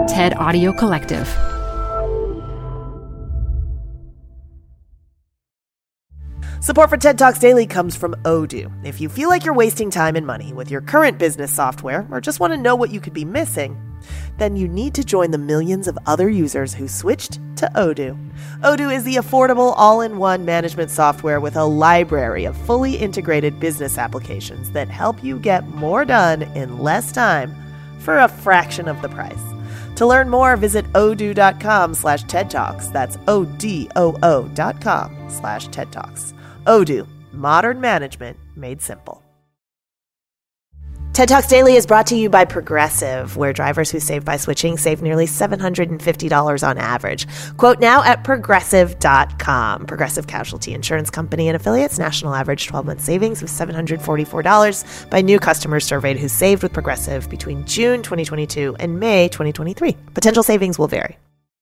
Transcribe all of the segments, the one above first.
TED Audio Collective. Support for TED Talks Daily comes from Odoo. If you feel like you're wasting time and money with your current business software or just want to know what you could be missing, then you need to join the millions of other users who switched to Odoo. Odoo is the affordable all-in-one management software with a library of fully integrated business applications that help you get more done in less time for a fraction of the price. To learn more, visit odoo.com/TED Talks. That's ODOO.com/TED Talks. Odoo, modern management made simple. TED Talks Daily is brought to you by Progressive, where drivers who save by switching save nearly $750 on average. Quote now at Progressive.com. Progressive Casualty Insurance Company and affiliates. National average 12-month savings of $744 by new customers surveyed who saved with Progressive between June 2022 and May 2023. Potential savings will vary.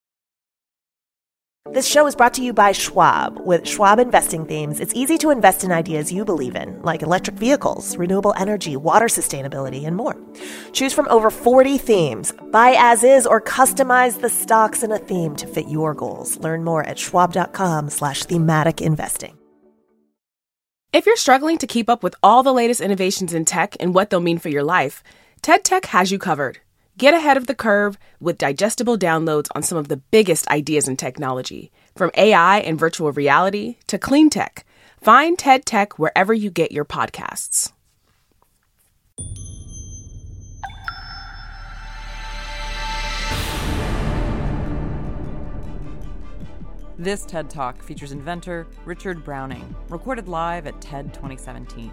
This show is brought to you by Schwab. With Schwab Investing Themes, it's easy to invest in ideas you believe in, like electric vehicles, renewable energy, water sustainability, and more. Choose from over 40 themes. Buy as is or customize the stocks in a theme to fit your goals. Learn more at schwab.com/thematic investing. If you're struggling to keep up with all the latest innovations in tech and what they'll mean for your life, TED Tech has you covered. Get ahead of the curve with digestible downloads on some of the biggest ideas in technology, from AI and virtual reality to clean tech. Find TED Tech wherever you get your podcasts. This TED Talk features inventor Richard Browning, recorded live at TED 2017.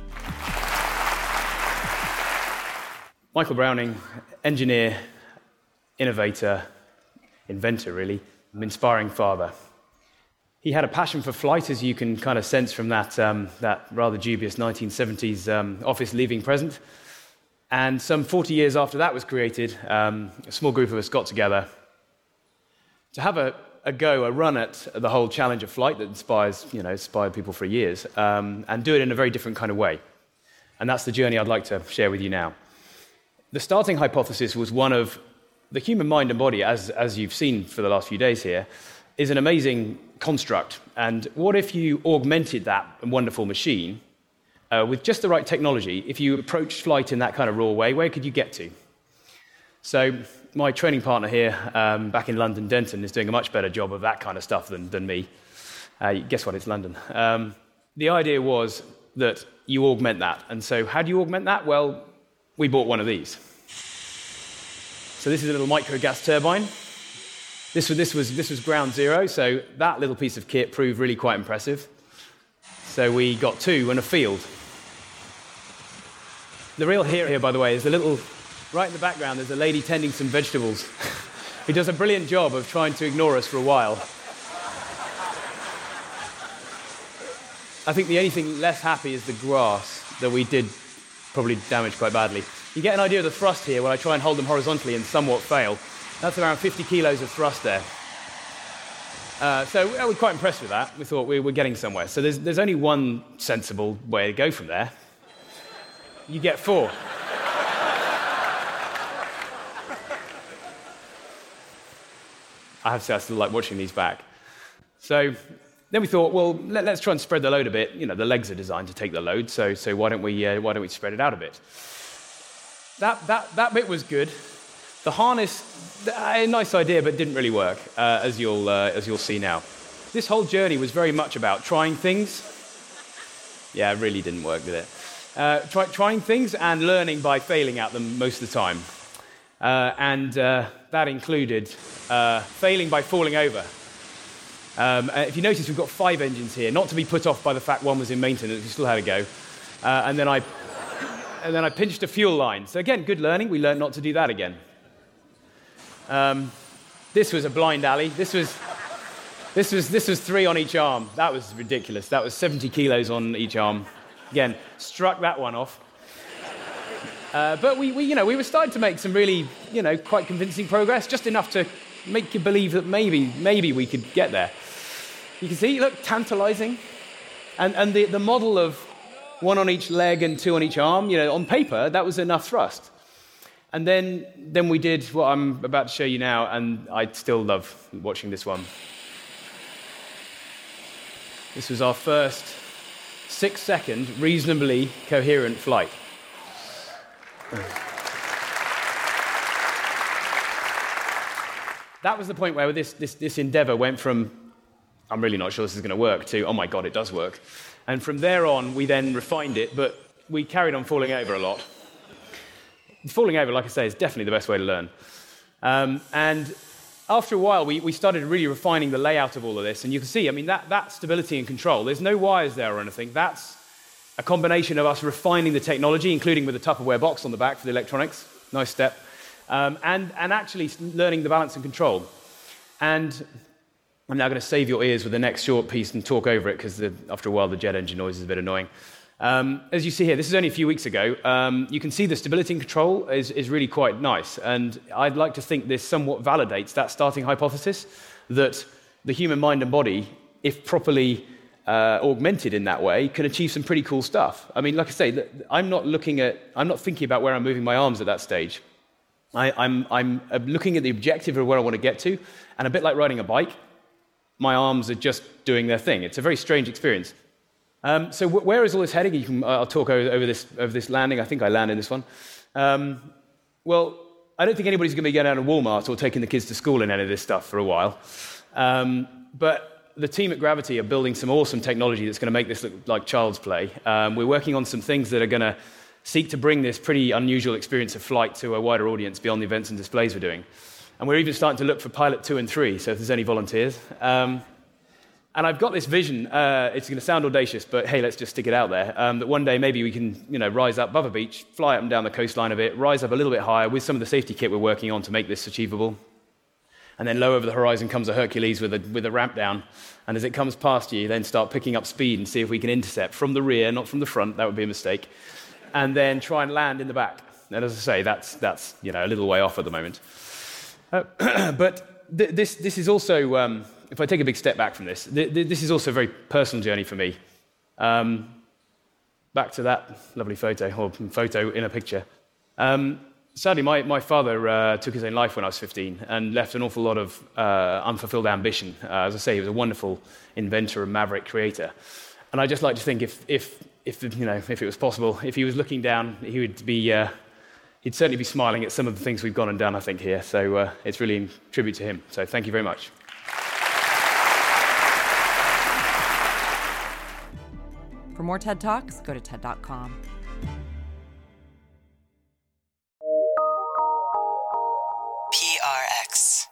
Michael Browning, engineer, innovator, inventor really, inspiring father. He had a passion for flight, as you can kind of sense from that rather dubious 1970s office leaving present. And some 40 years after that was created, a small group of us got together to have a run at the whole challenge of flight that inspired people for years, and do it in a very different kind of way. And that's the journey I'd like to share with you now. The starting hypothesis was one of the human mind and body, as you've seen for the last few days here, is an amazing construct. And what if you augmented that wonderful machine with just the right technology? If you approached flight in that kind of raw way, where could you get to? So my training partner here, back in London, Denton, is doing a much better job of that kind of stuff than me. Guess what? It's London. The idea was that you augment that. And so how do you augment that? Well, we bought one of these. So this is a little micro gas turbine. This was ground zero, so that little piece of kit proved really quite impressive. So we got two in a field. The real hero here, by the way, is right in the background, there's a lady tending some vegetables who does a brilliant job of trying to ignore us for a while. I think the only thing less happy is the grass that we did probably damaged quite badly. You get an idea of the thrust here when I try and hold them horizontally and somewhat fail. That's around 50 kilos of thrust there. So we're quite impressed with that. We thought we were getting somewhere. So there's only one sensible way to go from there. You get four. I have to say I still like watching these back. So then we thought, well, let's try and spread the load a bit. You know, the legs are designed to take the load, so why don't we spread it out a bit? That bit was good. The harness, a nice idea, but didn't really work, as you'll see now. This whole journey was very much about trying things. Yeah, it really didn't work, did it? Trying things and learning by failing at them most of the time. And that included failing by falling over. If you notice, we've got 5 engines here, not to be put off by the fact one was in maintenance, we still had to go. And then I pinched a fuel line. So again, good learning. We learned not to do that again. This was a blind alley. This was 3 on each arm. That was ridiculous. That was 70 kilos on each arm. Again, struck that one off. But we were starting to make some really, quite convincing progress, just enough to make you believe that maybe we could get there. You can see, look, tantalizing. And the model of 1 on each leg and 2 on each arm, on paper, that was enough thrust. And then we did what I'm about to show you now, and I still love watching this one. This was our first 6-second, reasonably coherent flight. That was the point where this endeavor went from, I'm really not sure this is going to work, to, oh my God, it does work. And from there on, we then refined it, but we carried on falling over a lot. Falling over, like I say, is definitely the best way to learn. And after a while, we started really refining the layout of all of this. And you can see, I mean, that stability and control, there's no wires there or anything. That's a combination of us refining the technology, including with a Tupperware box on the back for the electronics. Nice step. And actually learning the balance and control. And I'm now going to save your ears with the next short piece and talk over it, because after a while, the jet engine noise is a bit annoying. As you see here, this is only a few weeks ago. You can see the stability and control is really quite nice. And I'd like to think this somewhat validates that starting hypothesis that the human mind and body, if properly augmented in that way, can achieve some pretty cool stuff. I mean, like I say, I'm not thinking about where I'm moving my arms at that stage. I'm looking at the objective of where I want to get to, and a bit like riding a bike, my arms are just doing their thing. It's a very strange experience. So where is all this heading? I'll talk over this landing. I think I landed this one. Well, I don't think anybody's going to be going down to Walmart or taking the kids to school in any of this stuff for a while. But the team at Gravity are building some awesome technology that's going to make this look like child's play. We're working on some things that are going to seek to bring this pretty unusual experience of flight to a wider audience beyond the events and displays we're doing. And we're even starting to look for pilot 2 and 3, so if there's any volunteers. And I've got this vision, it's going to sound audacious, but hey, let's just stick it out there, that one day maybe we can rise up above a beach, fly up and down the coastline a bit, rise up a little bit higher with some of the safety kit we're working on to make this achievable. And then low over the horizon comes a Hercules with a ramp down, and as it comes past you, then start picking up speed and see if we can intercept from the rear, not from the front, that would be a mistake, and then try and land in the back. And as I say, that's a little way off at the moment. But this is also, if I take a big step back from this, this is also a very personal journey for me. Back to that lovely photo in a picture. Sadly, my father took his own life when I was 15 and left an awful lot of unfulfilled ambition. As I say, he was a wonderful inventor and maverick creator. And I just like to think if it was possible, if he was looking down, he'd certainly be smiling at some of the things we've gone and done, I think, here. So it's really in tribute to him. So thank you very much. For more TED Talks, go to TED.com. PRX.